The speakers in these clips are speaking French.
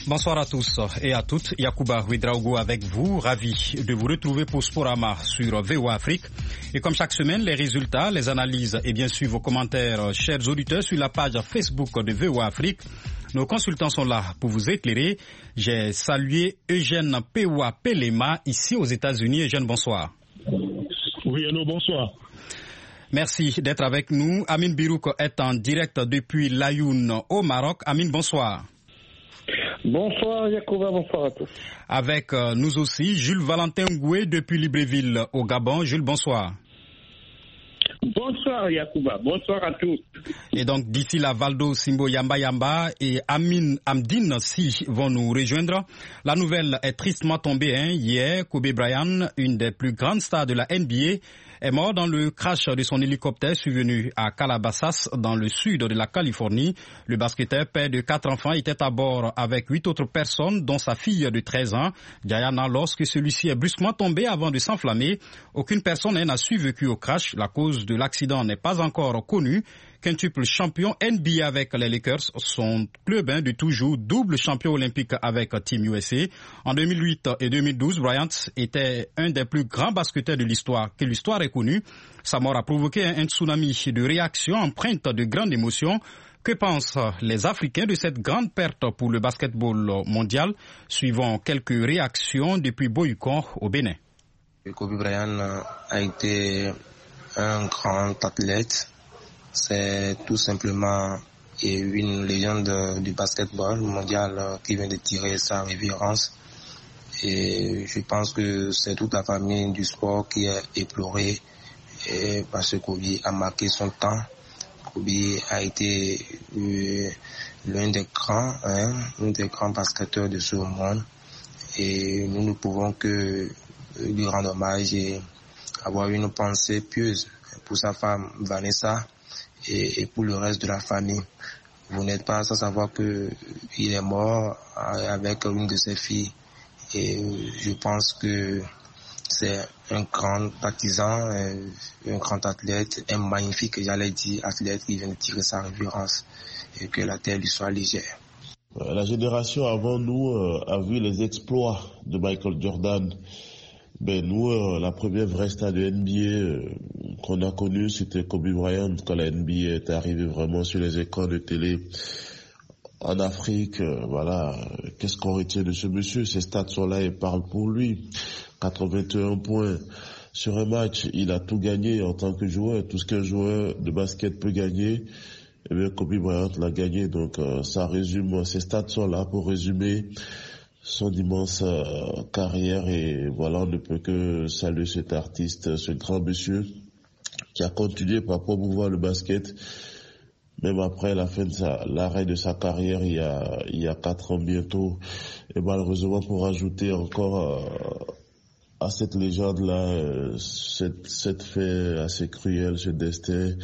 Bonsoir à tous et à toutes. Yacouba Ouedraogo avec vous, ravi de vous retrouver pour Sporama sur VOA Afrique. Et comme chaque semaine, les résultats, les analyses et bien sûr vos commentaires, chers auditeurs, sur la page Facebook de VOA Afrique. Nos consultants sont là pour vous éclairer. J'ai salué Eugène Pewa Pelema ici aux États-Unis. Eugène, bonsoir. Oui, allô, bonsoir. Merci d'être avec nous. Amine Birouk est en direct depuis l'Ayoun au Maroc. Amine, bonsoir. Bonsoir Yacouba, bonsoir à tous. Avec nous aussi Jules Valentin Ngoué depuis Libreville au Gabon. Jules, bonsoir. Bonsoir Yacouba, bonsoir à tous. Et donc d'ici là, Valdo Simbo Yamba et Amdine Si vont nous rejoindre. La nouvelle est tristement tombée hier. Kobe Bryant, une des plus grandes stars de la NBA, est mort dans le crash de son hélicoptère survenu à Calabasas, dans le sud de la Californie. Le basketteur, père de 4 enfants, était à bord avec 8 autres personnes, dont sa fille de 13 ans, Diana, lorsque celui-ci est brusquement tombé avant de s'enflammer. Aucune personne n'a survécu au crash. La cause de l'accident n'est pas encore connue. Quintuple champion NBA avec les Lakers, son club de toujours, double champion olympique avec Team USA. En 2008 et 2012, Bryant était un des plus grands basketteurs de l'histoire, que l'histoire ait connu. Sa mort a provoqué un tsunami de réactions empreintes de grande émotion. Que pensent les Africains de cette grande perte pour le basketball mondial? Suivons quelques réactions depuis Boycon au Bénin. Kobe Bryant a été un grand athlète. C'est tout simplement une légende du basketball mondial qui vient de tirer sa révérence. Et je pense que c'est toute la famille du sport qui est éplorée parce que Kobe a marqué son temps. Kobe a été l'un des grands basketteurs de ce monde. Et nous ne pouvons que lui rendre hommage et avoir une pensée pieuse pour sa femme Vanessa et pour le reste de la famille. Vous n'êtes pas sans savoir que il est mort avec une de ses filles et je pense que c'est un grand partisan, un grand athlète, un magnifique, j'allais dire, athlète qui vient de tirer sa révérence et que la terre lui soit légère. La génération avant nous a vu les exploits de Michael Jordan. Ben nous, la première vraie star de NBA qu'on a connue, c'était Kobe Bryant, quand la NBA est arrivée vraiment sur les écrans de télé en Afrique. Voilà, qu'est-ce qu'on retient de ce monsieur? Ces stats sont là et parlent pour lui. 81 points sur un match, il a tout gagné en tant que joueur. Tout ce qu'un joueur de basket peut gagner, eh bien Kobe Bryant l'a gagné. Donc ça résume, ces stats sont là pour résumer son immense carrière et voilà, on ne peut que saluer cet artiste, ce grand monsieur qui a continué par promouvoir le basket même après la fin de l'arrêt de sa carrière il y a 4 ans bientôt. Et malheureusement, pour ajouter encore à cette légende-là, cette fait assez cruel, ce destin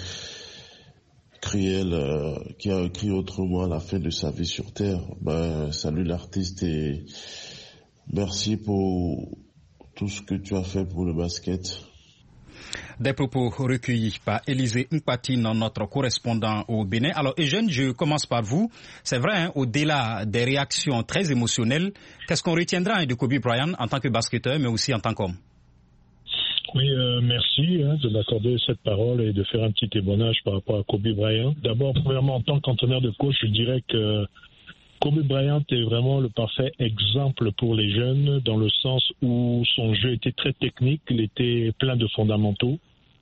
cruel qui a écrit autrement la fin de sa vie sur Terre. Salut l'artiste et merci pour tout ce que tu as fait pour le basket. Des propos recueillis par Élisée Mpatine, notre correspondant au Bénin. Alors Eugène, je commence par vous. C'est vrai, au-delà des réactions très émotionnelles, qu'est-ce qu'on retiendra de Kobe Bryant en tant que basketteur, mais aussi en tant qu'homme? Oui, merci de m'accorder cette parole et de faire un petit témoignage par rapport à Kobe Bryant. D'abord, premièrement, en tant qu'entraîneur de coach, je dirais que Kobe Bryant est vraiment le parfait exemple pour les jeunes, dans le sens où son jeu était très technique, il était plein de fondamentaux.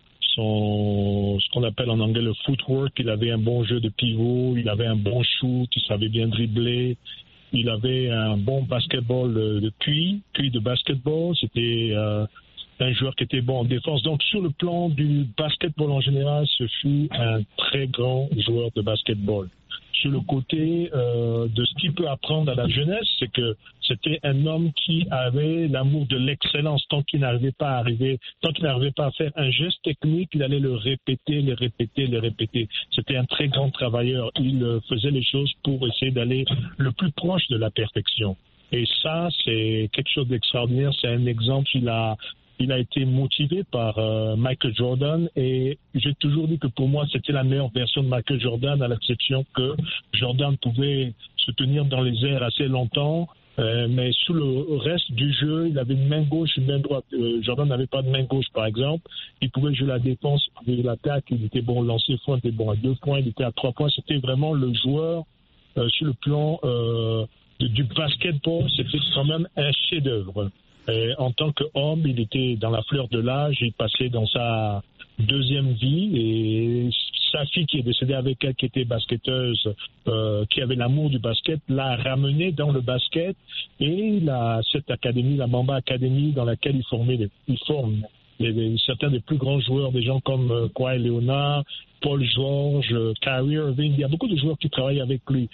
Ce qu'on appelle en anglais le footwork, il avait un bon jeu de pivot, il avait un bon shoot, il savait bien dribbler, il avait un bon basketball de QI de basketball, c'était un joueur qui était bon en défense. Donc sur le plan du basketball en général, ce fut un très grand joueur de basketball. Sur le côté de ce qu'il peut apprendre à la jeunesse, c'est que c'était un homme qui avait l'amour de l'excellence. Tant qu'il n'arrivait pas à faire un geste technique, il allait le répéter. C'était un très grand travailleur. Il faisait les choses pour essayer d'aller le plus proche de la perfection. Et ça, c'est quelque chose d'extraordinaire. C'est un exemple. Il a il a été motivé par Michael Jordan, et j'ai toujours dit que pour moi c'était la meilleure version de Michael Jordan, à l'exception que Jordan pouvait se tenir dans les airs assez longtemps, mais sous le reste du jeu, il avait une main gauche, une main droite. Jordan n'avait pas de main gauche, par exemple. Il pouvait jouer la défense, il pouvait jouer l'attaque, il était bon au lancer franc, il était bon à 2 points, il était à 3 points. C'était vraiment le joueur sur le plan du basketball, c'était quand même un chef-d'œuvre. En tant qu'homme, il était dans la fleur de l'âge, il passait dans sa deuxième vie, et sa fille qui est décédée avec elle, qui était basketteuse, qui avait l'amour du basket, l'a ramené dans le basket, et cette académie, la Mamba Academy, dans laquelle il forme certains des plus grands joueurs, des gens comme Kawhi Leonard, Paul George, Kyrie Irving. Il y a beaucoup de joueurs qui travaillent avec lui.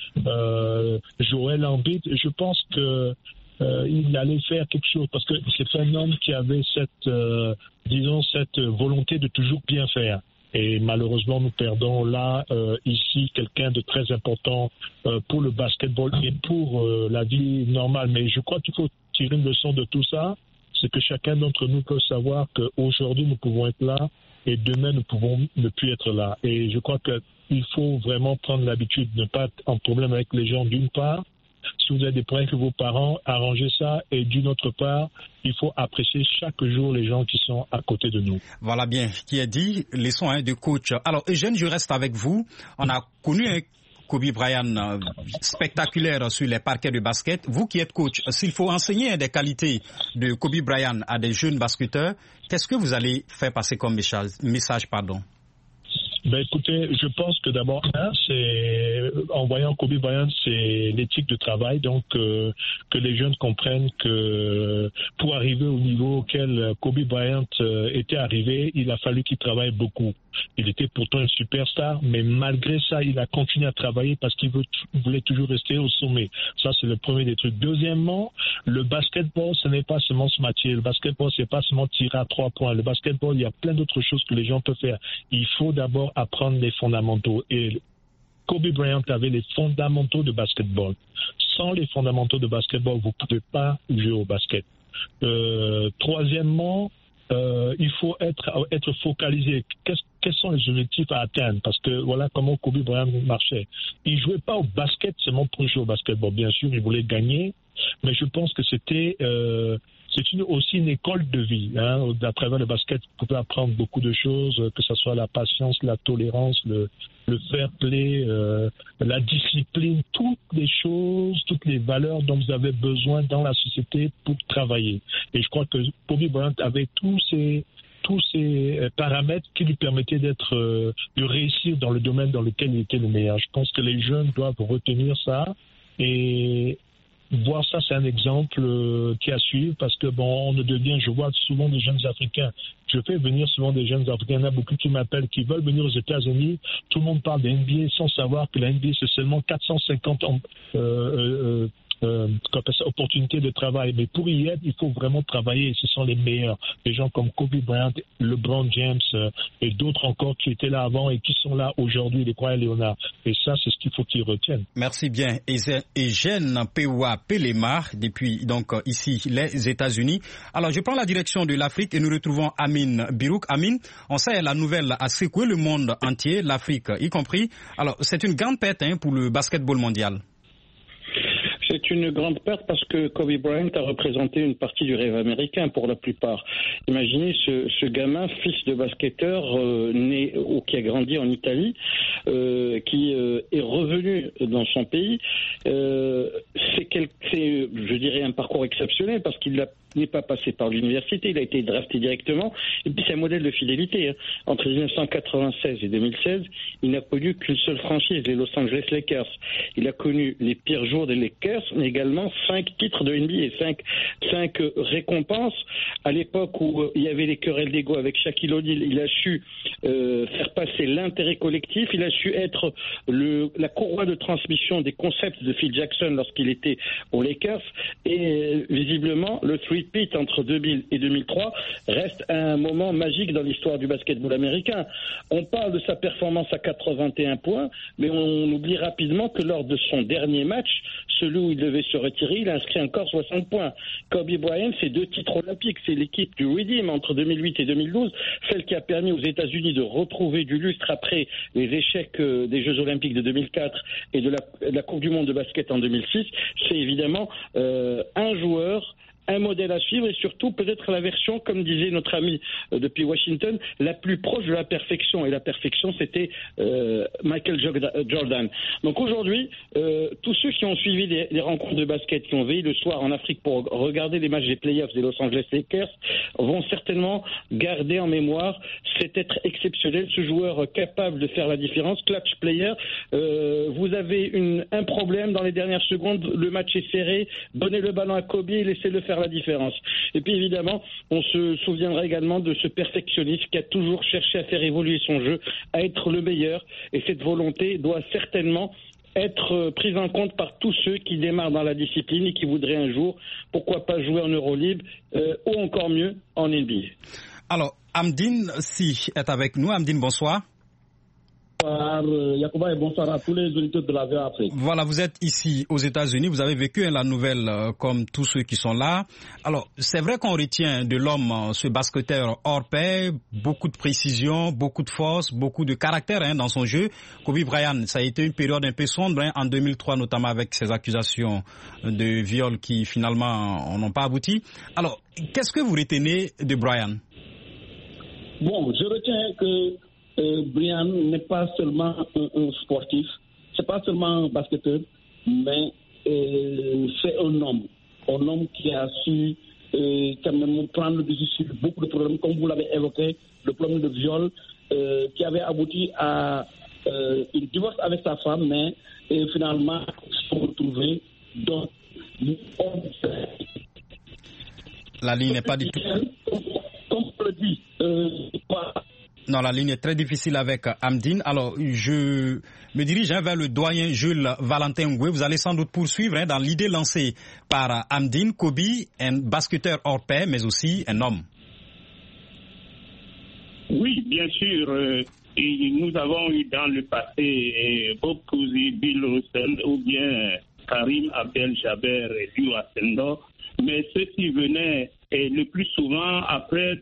Joel Embiid. Je pense que il allait faire quelque chose, parce que c'est un homme qui avait cette volonté de toujours bien faire. Et malheureusement, nous perdons là, ici, quelqu'un de très important pour le basketball et pour la vie normale. Mais je crois qu'il faut tirer une leçon de tout ça. C'est que chacun d'entre nous peut savoir qu'aujourd'hui, nous pouvons être là et demain, nous pouvons ne plus être là. Et je crois qu'il faut vraiment prendre l'habitude de ne pas être en problème avec les gens, d'une part. Si vous avez des problèmes avec vos parents, arrangez ça. Et d'une autre part, il faut apprécier chaque jour les gens qui sont à côté de nous. Voilà bien qui est dit. Leçon de coach. Alors, Eugène, je reste avec vous. On a connu un Kobe Bryant spectaculaire sur les parquets de basket. Vous qui êtes coach, s'il faut enseigner des qualités de Kobe Bryant à des jeunes basketteurs, qu'est-ce que vous allez faire passer comme message, pardon? Ben écoutez, je pense que d'abord, c'est en voyant Kobe Bryant, c'est l'éthique de travail, donc que les jeunes comprennent que pour arriver au niveau auquel Kobe Bryant était arrivé, il a fallu qu'il travaille beaucoup. Il était pourtant une superstar, mais malgré ça, il a continué à travailler parce qu'il voulait toujours rester au sommet. Ça, c'est le premier des trucs. Deuxièmement, le basketball, ce n'est pas seulement ce métier. Le basketball, c'est pas seulement tirer à 3 points. Le basketball, il y a plein d'autres choses que les gens peuvent faire. Il faut d'abord apprendre les fondamentaux. Et Kobe Bryant avait les fondamentaux de basketball. Sans les fondamentaux de basketball, vous ne pouvez pas jouer au basket. Troisièmement, il faut être focalisé. Quels sont les objectifs à atteindre? Parce que voilà comment Kobe Bryant marchait. Il jouait pas au basket seulement pour jouer au basketball. Bien sûr, il voulait gagner, mais je pense que c'est aussi une école de vie. À travers le basket, vous pouvez apprendre beaucoup de choses, que ce soit la patience, la tolérance, le fair play, la discipline, toutes les choses, toutes les valeurs dont vous avez besoin dans la société pour travailler. Et je crois que Kobe Bryant avait tous ces paramètres qui lui permettaient de réussir dans le domaine dans lequel il était le meilleur. Je pense que les jeunes doivent retenir ça et voir ça, c'est un exemple qui à suivre, parce que je vois souvent des jeunes Africains. Je fais venir souvent des jeunes Africains. Il y en a beaucoup qui m'appellent, qui veulent venir aux États-Unis. Tout le monde parle de NBA sans savoir que la NBA, c'est seulement 450 opportunités de travail. Mais pour y être, il faut vraiment travailler. Ce sont les meilleurs. Des gens comme Kobe Bryant, LeBron James et d'autres encore qui étaient là avant et qui sont là aujourd'hui, les Kawhi Leonard. Et ça, c'est ce qu'il faut qu'ils retiennent. Merci bien. Eugène Pewa Pelema, depuis donc ici les États-Unis. Alors, je prends la direction de l'Afrique et nous retrouvons Amin Birouk. Amin, on sait la nouvelle a secoué le monde entier, l'Afrique y compris. Alors, c'est une grande perte pour le basketball mondial. C'est une grande perte parce que Kobe Bryant a représenté une partie du rêve américain pour la plupart. Imaginez ce gamin, fils de basketteur, né ou qui a grandi en Italie, qui est revenu dans son pays. C'est, je dirais, un parcours exceptionnel parce qu'il n'est pas passé par l'université, il a été drafté directement, et puis c'est un modèle de fidélité. Entre 1996 et 2016, il n'a connu qu'une seule franchise, les Los Angeles Lakers. Il a connu les pires jours des Lakers, mais également 5 titres de NBA, 5 récompenses. À l'époque où il y avait les querelles d'ego avec Shaquille O'Neal, il a su faire passer l'intérêt collectif, il a su être la courroie de transmission des concepts de Phil Jackson lorsqu'il était aux Lakers. Et visiblement, le three-peat entre 2000 et 2003 reste un moment magique dans l'histoire du basketball américain. On parle de sa performance à 81 points, mais on oublie rapidement que lors de son dernier match, celui où il devait se retirer, il a inscrit encore 60 points. Kobe Bryant, c'est 2 titres olympiques. C'est l'équipe du Redeem entre 2008 et 2012, celle qui a permis aux États-Unis de retrouver du lustre après les échecs des Jeux Olympiques de 2004 et de la Coupe du Monde de basket en 2006. C'est évidemment un joueur, un modèle à suivre et surtout peut-être la version, comme disait notre ami depuis Washington, la plus proche de la perfection. Et la perfection, c'était Michael Jordan. Donc aujourd'hui, tous ceux qui ont suivi les rencontres de basket, qui ont veillé le soir en Afrique pour regarder les matchs des playoffs des Los Angeles Lakers, vont certainement garder en mémoire cet être exceptionnel, ce joueur capable de faire la différence, clutch player. Vous avez un problème dans les dernières secondes, le match est serré, donnez le ballon à Kobe et laissez-le faire la différence. Et puis évidemment, on se souviendra également de ce perfectionniste qui a toujours cherché à faire évoluer son jeu, à être le meilleur. Et cette volonté doit certainement être prise en compte par tous ceux qui démarrent dans la discipline et qui voudraient un jour, pourquoi pas jouer en Euroleague ou encore mieux en NBA. Alors, Hamdine Si est avec nous. Hamdine, bonsoir. Bonsoir Yacouba et bonsoir à tous les auditeurs de la VOA Afrique. Voilà, vous êtes ici aux États-Unis, vous avez vécu la nouvelle comme tous ceux qui sont là. Alors, c'est vrai qu'on retient de l'homme ce basketteur hors pair, beaucoup de précision, beaucoup de force, beaucoup de caractère dans son jeu. Kobe Bryant, ça a été une période un peu sombre en 2003, notamment avec ces accusations de viol qui finalement n'ont pas abouti. Alors, qu'est-ce que vous retenez de Bryant? Bon, je retiens que Bryant n'est pas seulement un sportif, c'est pas seulement un basketteur, mais c'est un homme qui a su quand même prendre le dessus sur beaucoup de problèmes, comme vous l'avez évoqué, le problème de viol qui avait abouti à une divorce avec sa femme, mais finalement ils se sont retrouvés dans la ligne n'est pas du tout. Comme on le dit, non, la ligne est très difficile avec Hamdine. Alors, je me dirige vers le doyen Jules Valentin Ngoué. Vous allez sans doute poursuivre dans l'idée lancée par Hamdine. Kobe, un basketteur hors pair, mais aussi un homme. Oui, bien sûr. Et nous avons eu dans le passé Bob Cousy, Bill Russell ou bien Karim Abdel-Jabbar et Liu Ascendor. Mais ceux-ci venaient le plus souvent après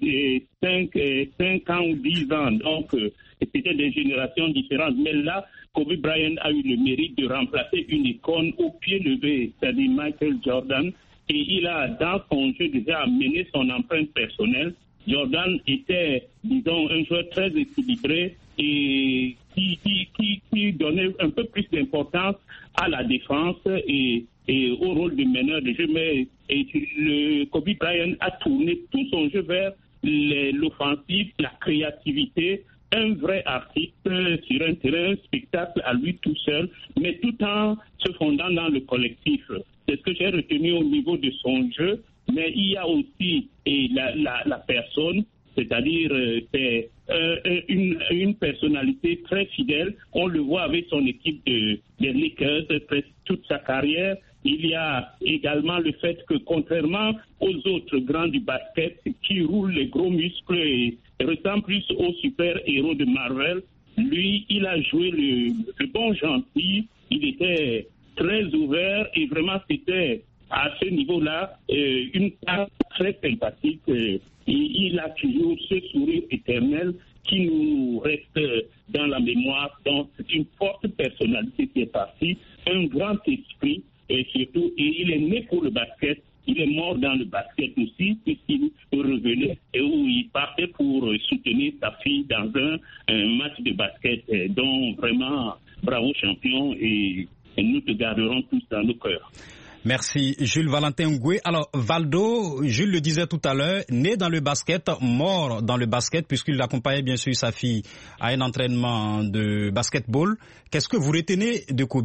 5 ans ou 10 ans. Donc, c'était des générations différentes. Mais là, Kobe Bryant a eu le mérite de remplacer une icône au pied levé, c'est-à-dire Michael Jordan. Et il a, dans son jeu, déjà amené son empreinte personnelle. Jordan était, disons, un joueur très équilibré et qui donnait un peu plus d'importance à la défense et au rôle de meneur de jeu. Mais Kobe Bryant a tourné tout son jeu vers l'offensive, la créativité, un vrai artiste sur un terrain, un spectacle à lui tout seul, mais tout en se fondant dans le collectif. C'est ce que j'ai retenu au niveau de son jeu, mais il y a aussi la personne, c'est-à-dire c'est une personnalité très fidèle. On le voit avec son équipe des Lakers presque toute sa carrière. Il y a également le fait que, contrairement aux autres grands du basket qui roulent les gros muscles et ressemblent plus aux super-héros de Marvel, lui, il a joué le bon gentil. Il était très ouvert et vraiment, c'était à ce niveau-là une part très sympathique. Il a toujours ce sourire éternel qui nous reste dans la mémoire. Donc, c'est une forte personnalité qui est partie, un grand esprit. Et surtout, il est né pour le basket, il est mort dans le basket aussi, puisqu'il revenait et où il partait pour soutenir sa fille dans un match de basket. Donc vraiment, bravo champion et nous te garderons tous dans nos cœurs. Merci Jules Valentin Ngoué. Alors Valdo, Jules le disait tout à l'heure, né dans le basket, mort dans le basket, puisqu'il accompagnait bien sûr sa fille à un entraînement de basketball. Qu'est-ce que vous retenez de Kobe?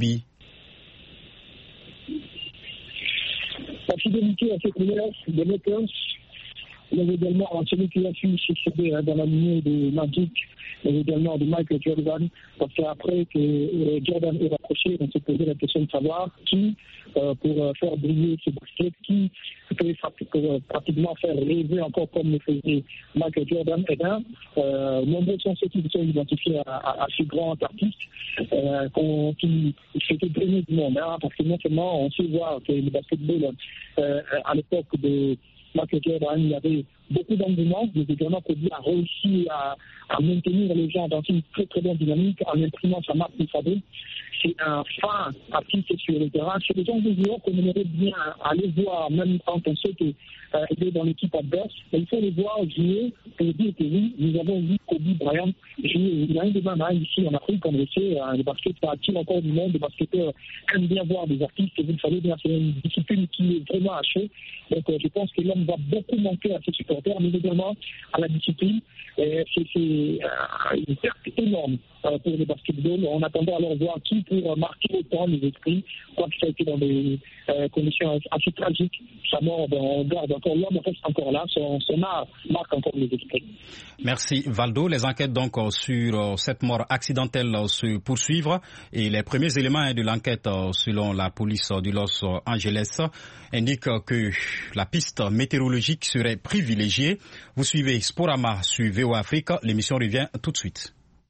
La fidélité à ses couleurs, des Lakers, Il y avait également celui qui a su succéder dans la lignée de Magic, et également de Michael Jordan, parce qu'après que Jordan est rapproché, on s'est posé la question de savoir qui, pour faire briller ce basket, qui peut pratiquement faire rêver encore comme le faisait Michael Jordan. Et bien, nombreux sont ceux qui se sont identifiés à ce grand artiste qui s'était drainé du monde, parce que non seulement on sait voir que le basketball à l'époque de Michael Jordan, il y avait beaucoup d'engouement, mais également Kobe a réussi à maintenir les gens dans une très très bonne dynamique en imprimant sa marque de fabrique. C'est un fin artiste sur le terrain. C'est des gens de joueurs qu'on aimerait bien aller voir, même quand on sait qu'il est dans l'équipe adverse. Mais il faut les voir jouer pour dire que oui, nous avons vu Kobe Bryant jouer. Il a un débat ici en Afrique, on le sait, le basket attire encore du monde. Les basketteurs aiment bien voir des artistes. Et vous le savez bien, c'est une discipline qui est vraiment hachée. Donc je pense que l'homme va beaucoup manquer à ses supporters, mais également à la discipline. C'est une perte énorme pour le basketball. On attendait alors voir qui pour marquer autant les esprits, quoi que ça a été dans des conditions assez tragiques. Sa mort, on garde encore, l'homme reste encore là, son art marque encore les esprits. Merci Valdo. Les enquêtes donc sur cette mort accidentelle se poursuivent et les premiers éléments de l'enquête selon la police de Los Angeles indiquent que la piste météorologique serait privilégiée. Vous suivez Sporama sur VOA Afrique. L'émission revient tout de suite.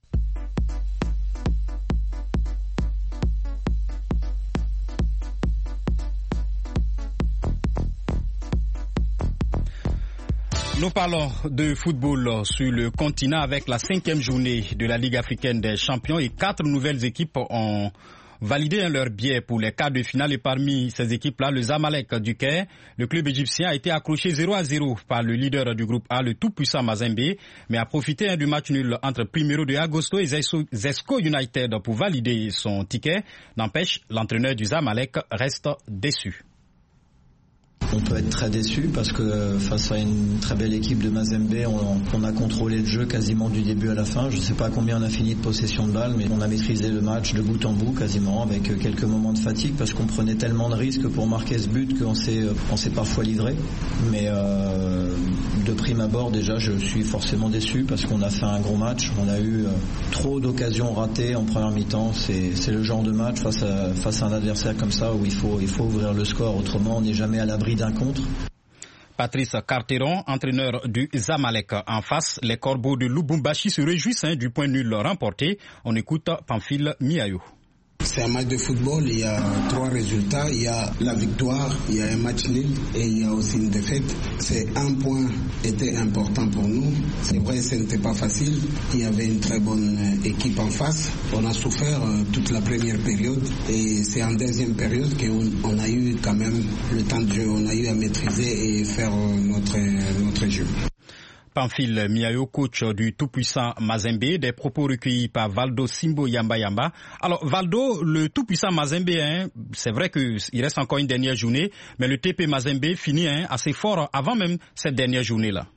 Nous parlons de football sur le continent avec la 5e journée de la Ligue africaine des champions et 4 nouvelles équipes ont validé leur billet pour les quarts de finale et parmi ces équipes-là, le Zamalek du Caire. Le club égyptien a été accroché 0-0 par le leader du groupe A, le tout-puissant Mazembe, mais a profité du match nul entre Primeiro de Agosto et Zesco United pour valider son ticket. N'empêche, l'entraîneur du Zamalek reste déçu. On peut être très déçu parce que face à une très belle équipe de Mazembe, on a contrôlé le jeu quasiment du début à la fin. Je ne sais pas combien on a fini de possession de balle, mais on a maîtrisé le match de bout en bout quasiment avec quelques moments de fatigue parce qu'on prenait tellement de risques pour marquer ce but qu'on s'est parfois livré. Mais de prime abord déjà, je suis forcément déçu parce qu'on a fait un gros match. On a eu trop d'occasions ratées en première mi-temps. C'est le genre de match face à un adversaire comme ça où il faut ouvrir le score. Autrement, on n'est jamais à l'abri d'un contre. Patrice Carteron, entraîneur du Zamalek. En face, les Corbeaux de Lubumbashi se réjouissent du point nul remporté. On écoute Pamphile Miayo. C'est un match de football, il y a 3 résultats, il y a la victoire, il y a un match nul et il y a aussi une défaite. C'est un point était important pour nous. C'est vrai, ce n'était pas facile. Il y avait une très bonne équipe en face. On a souffert toute la première période et c'est en deuxième période qu'on a eu quand même le temps de jeu. On a eu à maîtriser et faire notre jeu. Pamphile Miayo, coach du tout-puissant Mazembe, des propos recueillis par Valdo Simbo Yamba Yamba. Alors Valdo, le tout-puissant Mazembe, c'est vrai qu'il reste encore une dernière journée, mais le TP Mazembe finit assez fort avant même cette dernière journée-là.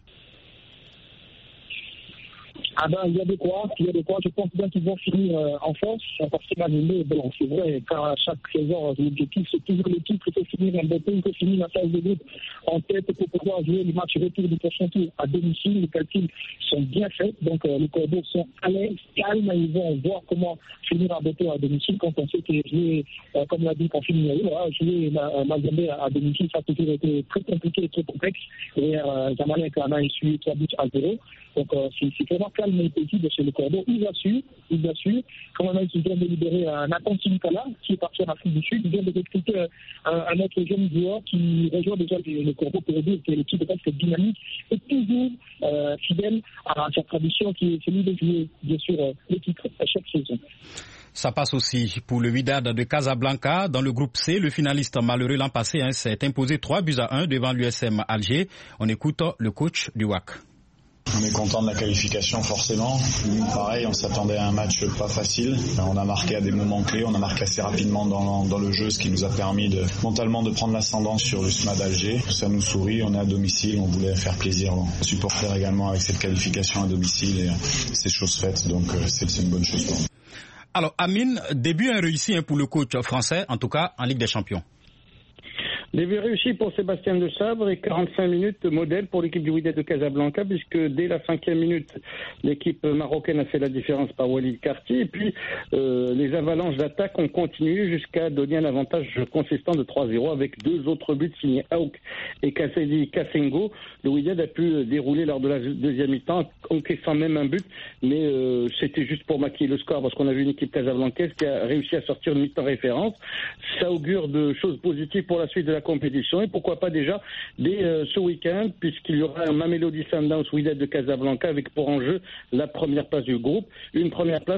Ah ben, il y a de quoi. Je pense bien qu'ils vont finir en force. Parce que Mazembe, bon, c'est vrai, car à chaque saison, l'objectif, c'est toujours l'équipe qui peut finir en beauté, qui peut finir la phase de groupe en tête pour pouvoir jouer le match retour du prochain tour à domicile. Les calculs sont bien faits. Donc, les Corbeaux sont à l'aise, calmes. Ils vont voir comment finir en beauté à domicile quand on sait que jouer, comme l'a dit Pamphile Miayo, jouer Mazembe à domicile, ça a toujours été très compliqué et très complexe. Et Zamalek en a essuyé 3-0. Donc, c'est vraiment calme et paisible chez le Corbeau. Ils assurent. Comme on a dit, ils viennent de libérer Nathan Sinkala, qui est parti en Afrique du Sud. Ils viennent de recruter un autre jeune joueur qui rejoint déjà le Corbeau pour dire que l'équipe reste dynamique et toujours fidèle à sa tradition qui est celui de jouer, bien sûr, les titres à chaque saison. Ça passe aussi pour le Wydad de Casablanca. Dans le groupe C, le finaliste malheureux l'an passé s'est imposé 3-1 devant l'USM Alger. On écoute le coach du WAC. On est content de la qualification forcément. Pareil, on s'attendait à un match pas facile. On a marqué à des moments clés, on a marqué assez rapidement dans le jeu, ce qui nous a permis mentalement de prendre l'ascendant sur le SMA d'Alger. Ça nous sourit, on est à domicile, on voulait faire plaisir aux supporters également avec cette qualification à domicile et c'est chose faite, donc c'est une bonne chose pour nous. Alors Amine, début réussi pour le coach français, en tout cas en Ligue des Champions. Début réussi pour Sébastien de Sabre et 45 minutes modèle pour l'équipe du Wydad de Casablanca, puisque dès la 5e minute, l'équipe marocaine a fait la différence par Walid Karti, et puis les avalanches d'attaque ont continué jusqu'à donner un avantage consistant de 3-0 avec 2 autres buts signés Aouk et Kassedi Kassengo. Le Wydad a pu dérouler lors de la deuxième mi-temps, encaissant même un but, mais c'était juste pour maquiller le score, parce qu'on a vu une équipe casablancaise qui a réussi à sortir une mi-temps référence. Ça augure de choses positives pour la suite de la compétition, et pourquoi pas déjà dès ce week-end, puisqu'il y aura un Mamelodi Sundowns Wydad de Casablanca avec pour enjeu la première place du groupe, une première place